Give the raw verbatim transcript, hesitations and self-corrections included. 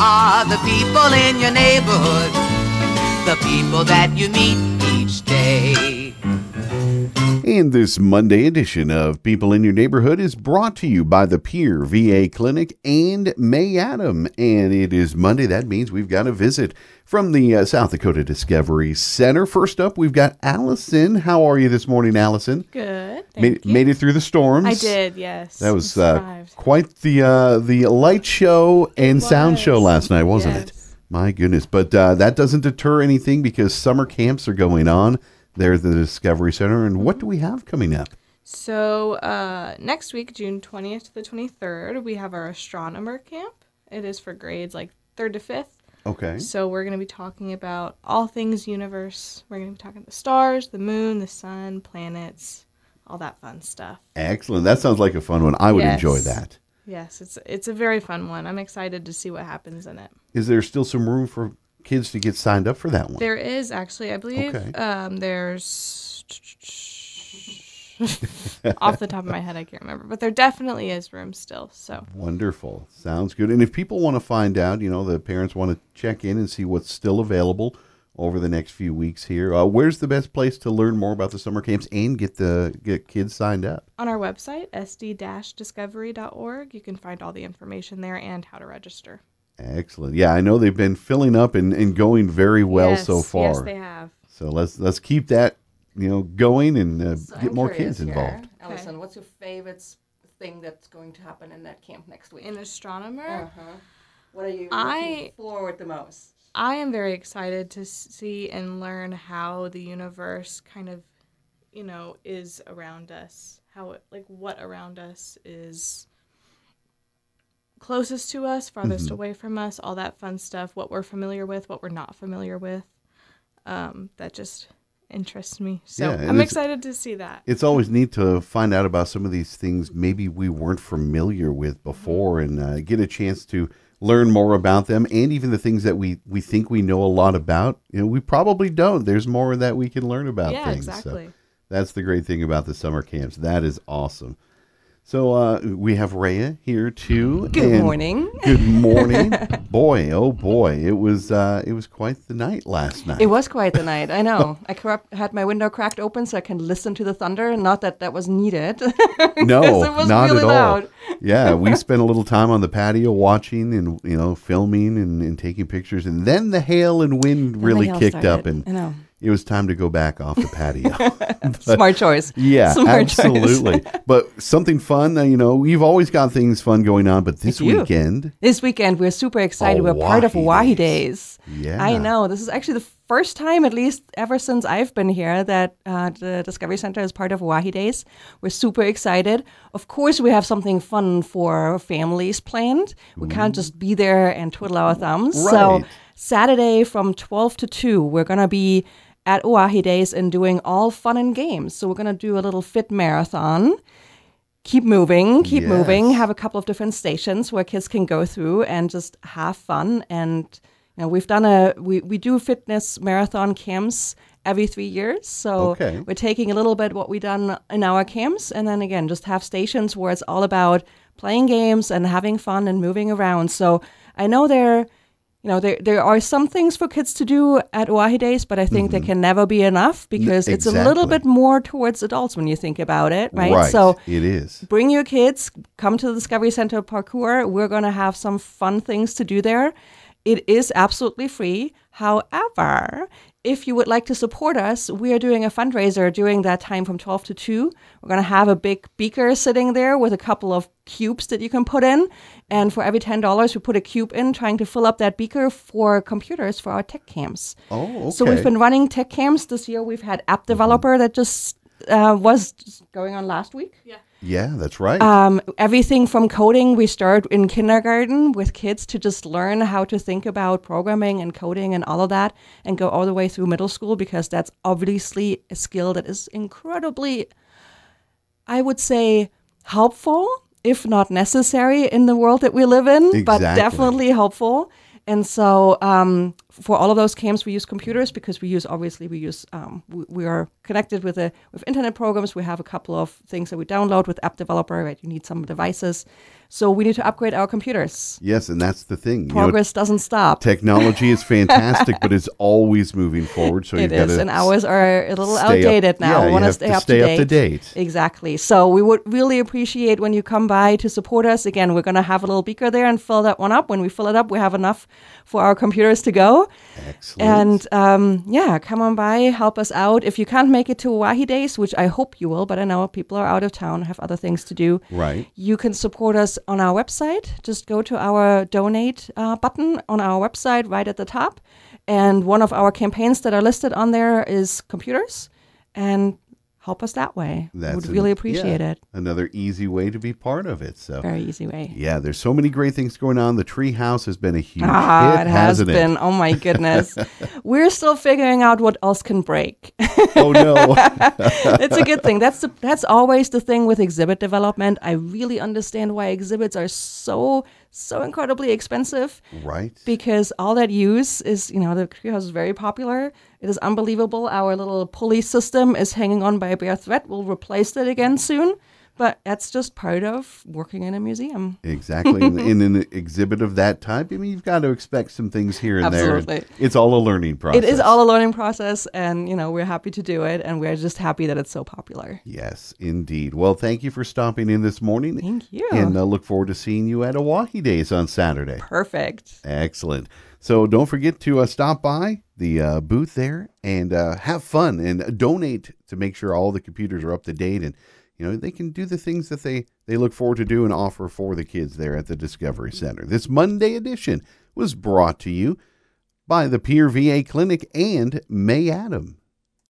are the people in your neighborhood, the people that you meet each day. And this Monday edition of People in Your Neighborhood is brought to you by the Pier V A Clinic and May Adam. And it is Monday. That means we've got a visit from the uh, South Dakota Discovery Center. First up, we've got Allison. How are you this morning, Allison? Good. Thank Made, you. made it through the storms. I did, yes. That was uh, quite the uh, the light show and It sound was. show last night, wasn't Yes. it? My goodness. But uh, that doesn't deter anything because summer camps are going on there at the Discovery Center. And what do we have coming up? So uh, next week, June twentieth to the twenty-third, we have our astronomer camp. It is for grades like third to fifth. Okay. So we're going to be talking about all things universe. We're going to be talking the stars, the moon, the sun, planets, all that fun stuff. Excellent. That sounds like a fun one. I would Yes. enjoy that. Yes, it's it's a very fun one. I'm excited to see what happens in it. Is there still some room for kids to get signed up for that one? There is actually, I believe, Okay. um, there's off the top of my head, I can't remember, but there definitely is room still. So Wonderful. Sounds good. And if people want to find out, you know, the parents want to check in and see what's still available over the next few weeks here, uh, where's the best place to learn more about the summer camps and get the get kids signed up? on our website, s d dash discovery dot org, you can find all the information there and how to register. Excellent. Yeah, I know they've been filling up and, and going very well yes, so far. Yes, they have. So let's let's keep that, you know, going and uh, So get I'm more curious kids here, involved. Allison, Okay. what's your favorite s- thing that's going to happen in that camp next week? An astronomer, Uh-huh. What are you I- looking forward the most? I am very excited to see and learn how the universe kind of, you know, is around us. How it, like, what around us is closest to us, farthest Mhm. away from us, all that fun stuff, what we're familiar with, what we're not familiar with. Um, that just interests me. So Yeah, and I'm it's- excited to see that. It's always neat to find out about some of these things maybe we weren't familiar with before and uh, get a chance to learn more about them, and even the things that we, we think we know a lot about, you know, we probably don't. There's more that we can learn about Yeah, things. So exactly. that's the great thing about the summer camps. That is awesome. So uh, we have Rhea here too. Good and morning. Good morning. Boy, oh boy, it was uh, it was quite the night last night. It was quite the night. I know. I cra- had my window cracked open so I can listen to the thunder. Not that that was needed. No, it was not really at loud. all. Yeah, we spent a little time on the patio watching and, you know, filming and, and taking pictures, and then the hail and wind the really hail kicked up, started. and I know. it was time to go back off the patio. Smart choice. Yeah, Smart choice. absolutely. But something fun, uh, you know, you've always got things fun going on, but this I do. weekend, This weekend, we're super excited. We're part of Oahe Oahe Days. Days. Yeah. I know. This is actually the first time, at least ever since I've been here, that uh, the Discovery Center is part of Oahe Days. We're super excited. Of course, we have something fun for families planned. We can't just be there and twiddle our thumbs. So Right. Saturday from twelve to two, we're going to be at Oahe Days and doing all fun and games. So we're going to do a little fit marathon. Keep moving, keep Yes. moving, have a couple of different stations where kids can go through and just have fun. And, you know, we've done a, we, we do fitness marathon camps every three years. So Okay. we're taking a little bit what we've done in our camps. And then again, just have stations where it's all about playing games and having fun and moving around. So I know there, you know, there there are some things for kids to do at Oahe Days, but I think they can never be enough because it's a little exactly. bit more towards adults when you think about it, right? right, So it is. bring your kids, come to the Discovery Center Parkour. We're going to have some fun things to do there. It is absolutely free. However, if you would like to support us, we are doing a fundraiser during that time from twelve to two. We're going to have a big beaker sitting there with a couple of cubes that you can put in. And for every ten dollars, we put a cube in, trying to fill up that beaker for computers for our tech camps. Oh, okay. So we've been running tech camps this year. We've had app developer that just uh, was going on last week. Yeah. Yeah, that's right. Um, everything from coding, we start in kindergarten with kids to just learn how to think about programming and coding and all of that, and go all the way through middle school, because that's obviously a skill that is incredibly, I would say, helpful, if not necessary, in the world that we live in, but Exactly. definitely helpful. And so um, for all of those camps, we use computers because we use, obviously, we use, um, we, we are connected with a, with internet programs. We have a couple of things that we download with App Developer, right? You need some devices. So we need to upgrade our computers. Yes, and that's the thing. Progress you know, doesn't stop. Technology is fantastic, but it's always moving forward. So it you've is, got to and ours are a little stay outdated up, now. Yeah, we want to stay to up stay to up to date. Exactly. So we would really appreciate when you come by to support us. Again, we're going to have a little beaker there and fill that one up. When we fill it up, we have enough for our computers to go. Excellent. And um, yeah, come on by, help us out. If you can't make it to Hawaii Days, which I hope you will, but I know people are out of town, have other things to do. Right. You can support us on our website. Just go to our donate uh, button on our website right at the top. And one of our campaigns that are listed on there is computers. And help us that way. That's We would an- really appreciate yeah, it. Another easy way to be part of it. So Very easy way. yeah, there's so many great things going on. The Tree House has been a huge Ah, hit, it has hasn't been. Oh my goodness. We're still figuring out what else can break. Oh no. It's a good thing. That's the, that's always the thing with exhibit development. I really understand why exhibits are so so incredibly expensive. Right. Because all that use is, you know, the treehouse is very popular. It is unbelievable. Our little pulley system is hanging on by a bare thread. We'll replace that again soon. But that's just part of working in a museum. Exactly. in, in an exhibit of that type, I mean, you've got to expect some things here and Absolutely. there. It's all a learning process. It is all a learning process, and, you know, we're happy to do it, and we're just happy that it's so popular. Yes, indeed. Well, thank you for stopping in this morning. Thank you. And uh, look forward to seeing you at Oahe Days on Saturday. Perfect. Excellent. So don't forget to uh, stop by the uh, booth there and uh, have fun and donate to make sure all the computers are up to date and you know, they can do the things that they, they look forward to do and offer for the kids there at the Discovery Center. This Monday edition was brought to you by the Pier V A Clinic and May Adam.